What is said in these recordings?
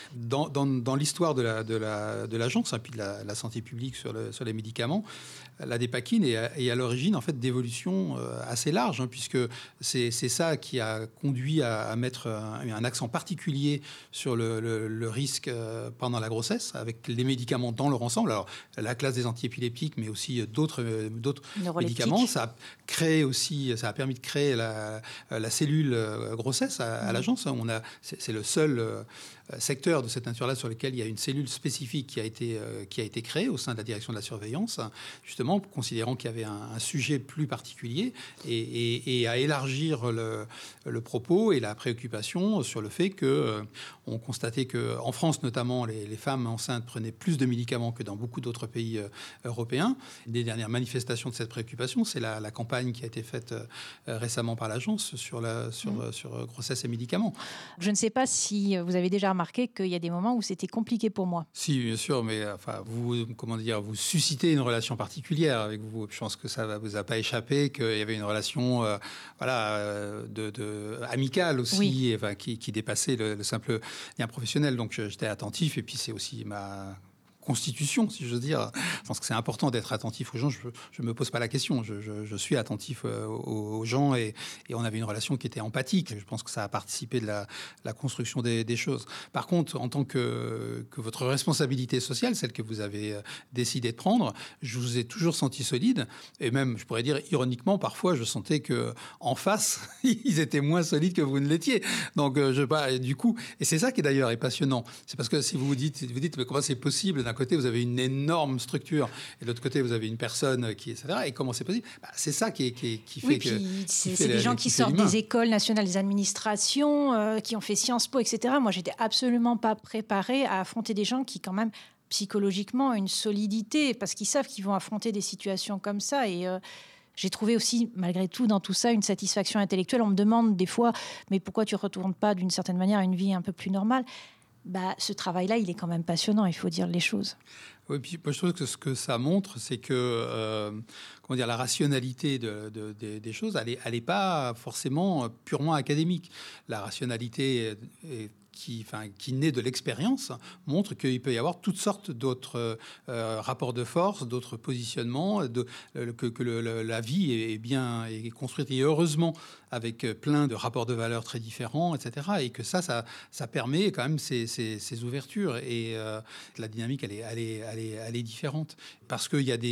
Dans l'histoire de l'agence, puis de la santé publique sur les médicaments, la dépakine est à l'origine en fait d'évolutions assez larges, puisque c'est ça qui a conduit à mettre un accent particulier sur le risque pendant la grossesse, avec les médicaments dans leur ensemble. Alors la classe des antiépileptiques, mais aussi d'autres médicaments. Ça a permis de créer la cellule grossesse à l'agence. C'est le seul secteur de cette nature-là sur lequel il y a une cellule spécifique qui a été créée au sein de la direction de la surveillance, justement considérant qu'il y avait un sujet plus particulier et à élargir le propos et la préoccupation sur le fait qu'on constatait qu'en France notamment, les femmes enceintes prenaient plus de médicaments que dans beaucoup d'autres pays européens. Une des dernières manifestations de cette préoccupation, c'est la campagne qui a été faite récemment par l'agence sur grossesse et médicaments. Je ne sais pas si vous avez déjà remarqué qu'il y a des moments où c'était compliqué pour moi. Si, bien sûr, mais vous suscitez une relation particulière avec vous. Je pense que ça ne vous a pas échappé qu'il y avait une relation amicale aussi, oui. Qui dépassait le simple lien professionnel. Donc j'étais attentif, et puis c'est aussi ma constitution, si j'ose dire. Je pense que c'est important d'être attentif aux gens. Je ne me pose pas la question. Je suis attentif aux gens et on avait une relation qui était empathique. Je pense que ça a participé de la construction des choses. Par contre, en tant que votre responsabilité sociale, celle que vous avez décidé de prendre, je vous ai toujours senti solide. Et même, je pourrais dire, ironiquement, parfois, je sentais qu'en face, ils étaient moins solides que vous ne l'étiez. Donc, du coup, et c'est ça qui d'ailleurs est passionnant. C'est parce que si vous dites, mais comment c'est possible? D'un côté, vous avez une énorme structure, et de l'autre côté, vous avez une personne qui, etc. Et comment c'est possible? C'est ça qui fait que... C'est des gens qui sortent des écoles nationales des administrations, qui ont fait Sciences Po, etc. Moi, j'étais absolument pas préparée à affronter des gens qui, quand même, psychologiquement, ont une solidité, parce qu'ils savent qu'ils vont affronter des situations comme ça. Et j'ai trouvé aussi, malgré tout, dans tout ça, une satisfaction intellectuelle. On me demande des fois, mais pourquoi tu ne retournes pas, d'une certaine manière, à une vie un peu plus normale? Ce travail-là, il est quand même passionnant, il faut dire les choses. Oui, puis moi, je trouve que ce que ça montre, c'est que la rationalité des choses, elle n'est pas forcément purement académique. La rationalité qui naît de l'expérience montre qu'il peut y avoir toutes sortes d'autres rapports de force, d'autres positionnements, que la vie est construite, et heureusement avec plein de rapports de valeurs très différents, etc. Et que ça permet quand même ces ouvertures. Et la dynamique, elle est différente. Parce qu'il y a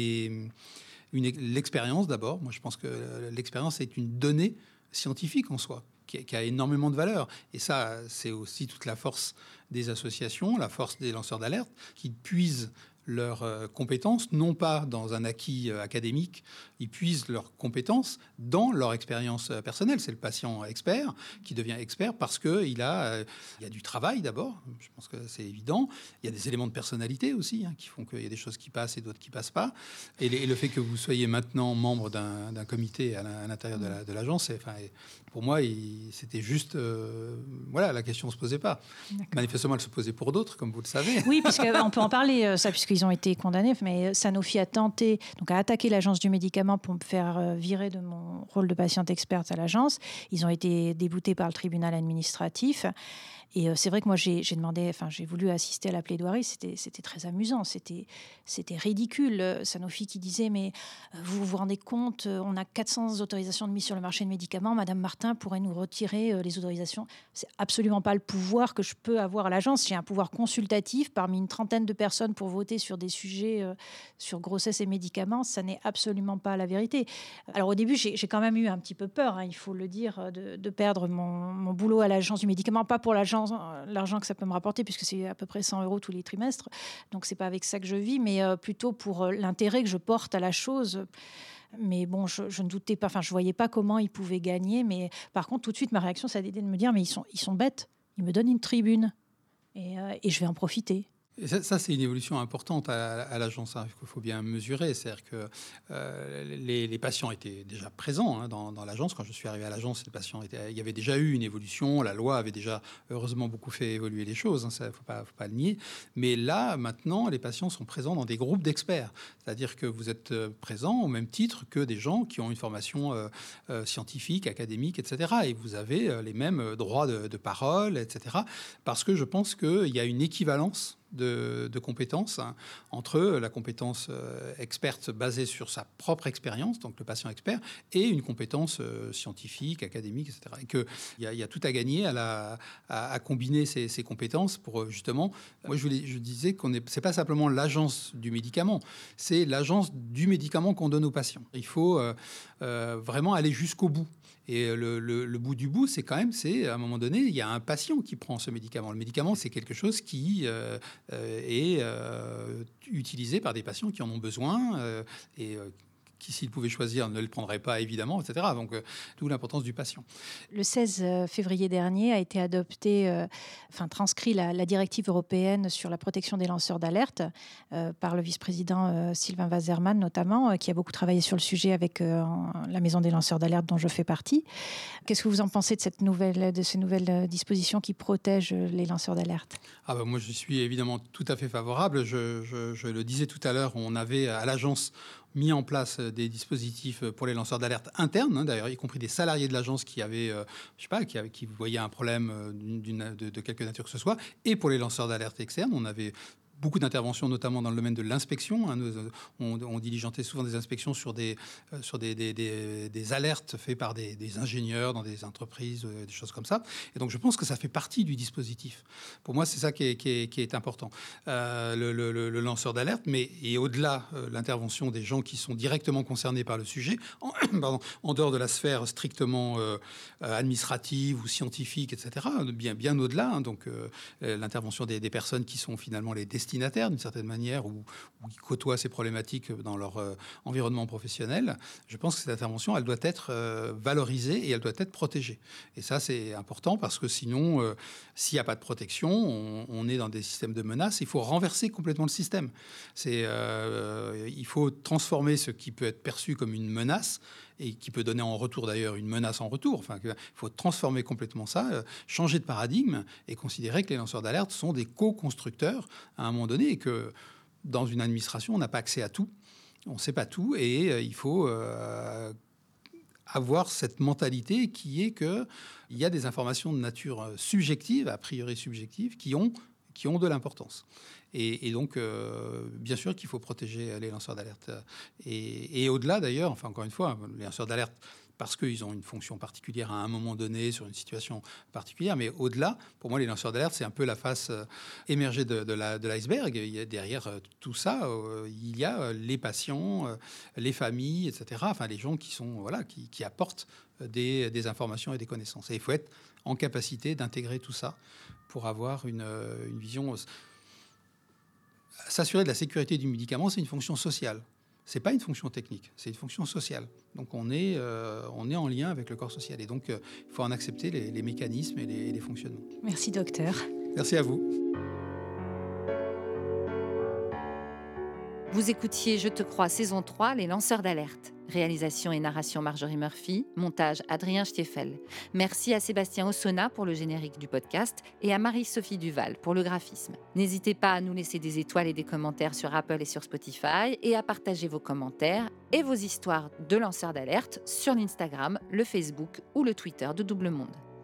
l'expérience d'abord. Moi, je pense que l'expérience est une donnée scientifique en soi, qui a énormément de valeur. Et ça, c'est aussi toute la force des associations, la force des lanceurs d'alerte, qui puisent leurs compétences, non pas dans un acquis académique, ils puisent leurs compétences dans leur expérience personnelle. C'est le patient expert qui devient expert parce qu'il y a du travail d'abord, je pense que c'est évident. Il y a des éléments de personnalité aussi qui font qu'il y a des choses qui passent et d'autres qui ne passent pas. Et le fait que vous soyez maintenant membre d'un comité à l'intérieur de l'agence, pour moi, c'était juste... la question ne se posait pas. D'accord. Manifestement, elle se posait pour d'autres, comme vous le savez. Oui, puisqu'on peut en parler, ça, puisqu'ils ont été condamnés, mais Sanofi a tenté, donc a attaqué l'agence du médicament pour me faire virer de mon rôle de patiente experte à l'agence. Ils ont été déboutés par le tribunal administratif. Et c'est vrai que moi, j'ai voulu assister à la plaidoirie. C'était très amusant. C'était ridicule. Sanofi qui disait, mais vous vous rendez compte, on a 400 autorisations de mise sur le marché de médicaments. Madame Martin pourrait nous retirer les autorisations. C'est absolument pas le pouvoir que je peux avoir à l'agence. J'ai un pouvoir consultatif parmi une trentaine de personnes pour voter sur des sujets sur grossesse et médicaments. Ça n'est absolument pas la vérité. Alors au début, j'ai quand même eu un petit peu peur, il faut le dire, de perdre mon boulot à l'agence du médicament. Pas pour l'argent que ça peut me rapporter, puisque c'est à peu près 100 € tous les trimestres. Donc, c'est pas avec ça que je vis, mais plutôt pour l'intérêt que je porte à la chose. Mais bon, je ne doutais pas, je voyais pas comment ils pouvaient gagner. Mais par contre, tout de suite, ma réaction, ça a été de me dire, mais ils sont bêtes. Ils me donnent une tribune et je vais en profiter. Et ça, c'est une évolution importante à l'agence, hein, qu'il faut bien mesurer. C'est-à-dire que les patients étaient déjà présents, hein, dans l'agence. Quand je suis arrivé à l'agence, il y avait déjà eu une évolution. La loi avait déjà, heureusement, beaucoup fait évoluer les choses. Il ne faut pas le nier. Mais là, maintenant, les patients sont présents dans des groupes d'experts. C'est-à-dire que vous êtes présents au même titre que des gens qui ont une formation scientifique, académique, etc. Et vous avez les mêmes droits de parole, etc. Parce que je pense qu'il y a une équivalence de compétences, hein, entre la compétence experte basée sur sa propre expérience, donc le patient expert, et une compétence scientifique, académique, etc. Et qu'il y a tout à gagner à combiner ces compétences pour justement... Moi, je disais c'est pas simplement l'agence du médicament, c'est l'agence du médicament qu'on donne aux patients. Il faut vraiment aller jusqu'au bout. Et le bout du bout, c'est à un moment donné, il y a un patient qui prend ce médicament. Le médicament, c'est quelque chose qui est utilisé par des patients qui en ont besoin et qui, s'ils pouvaient choisir, ne le prendraient pas, évidemment, etc. Donc, d'où l'importance du patient. Le 16 février dernier a été transcrit la directive européenne sur la protection des lanceurs d'alerte par le vice-président Sylvain Waserman, notamment, qui a beaucoup travaillé sur le sujet avec la Maison des lanceurs d'alerte dont je fais partie. Qu'est-ce que vous en pensez de ces nouvelles dispositions qui protègent les lanceurs d'alerte ? Moi, je suis évidemment tout à fait favorable. Je le disais tout à l'heure, on avait à l'agence mis en place des dispositifs pour les lanceurs d'alerte internes, hein, d'ailleurs, y compris des salariés de l'agence qui avaient, qui voyaient un problème de quelque nature que ce soit, et pour les lanceurs d'alerte externes, on avait beaucoup d'interventions, notamment dans le domaine de l'inspection. Hein. On diligentait souvent des inspections sur des alertes faites par des ingénieurs dans des entreprises, des choses comme ça. Et donc, je pense que ça fait partie du dispositif. Pour moi, c'est ça qui est important. Le lanceur d'alerte, et au-delà, l'intervention des gens qui sont directement concernés par le sujet, en dehors de la sphère strictement administrative ou scientifique, etc., bien au-delà. Hein. Donc, l'intervention des personnes qui sont finalement les destinataires, d'une certaine manière, ou qui côtoient ces problématiques dans leur environnement professionnel. Je pense que cette intervention, elle doit être valorisée et elle doit être protégée. Et ça, c'est important parce que sinon, s'il n'y a pas de protection, on est dans des systèmes de menaces. Il faut renverser complètement le système. Il faut transformer ce qui peut être perçu comme une menace et qui peut donner en retour d'ailleurs une menace en retour. Il faut transformer complètement ça, changer de paradigme et considérer que les lanceurs d'alerte sont des co-constructeurs à un moment donné et que dans une administration, on n'a pas accès à tout, on ne sait pas tout et il faut avoir cette mentalité qui est qu'il y a des informations de nature subjective, a priori subjective, qui ont de l'importance. Et donc, bien sûr qu'il faut protéger les lanceurs d'alerte. Et au-delà, d'ailleurs, encore une fois, les lanceurs d'alerte, parce qu'ils ont une fonction particulière à un moment donné, sur une situation particulière, mais au-delà, pour moi, les lanceurs d'alerte, c'est un peu la face émergée de l'iceberg. Il y a derrière tout ça, il y a les patients, les familles, etc., les gens qui apportent des informations et des connaissances. Et il faut être en capacité d'intégrer tout ça pour avoir une vision... S'assurer de la sécurité du médicament, c'est une fonction sociale. Ce n'est pas une fonction technique, c'est une fonction sociale. Donc on est en lien avec le corps social. Et donc il faut en accepter les mécanismes et les fonctionnements. Merci docteur. Merci à vous. Vous écoutiez Je te crois, saison 3, Les lanceurs d'alerte. Réalisation et narration Marjorie Murphy, montage Adrien Stiefel. Merci à Sébastien Ossona pour le générique du podcast et à Marie-Sophie Duval pour le graphisme. N'hésitez pas à nous laisser des étoiles et des commentaires sur Apple et sur Spotify et à partager vos commentaires et vos histoires de lanceurs d'alerte sur l'Instagram, le Facebook ou le Twitter de Double Monde.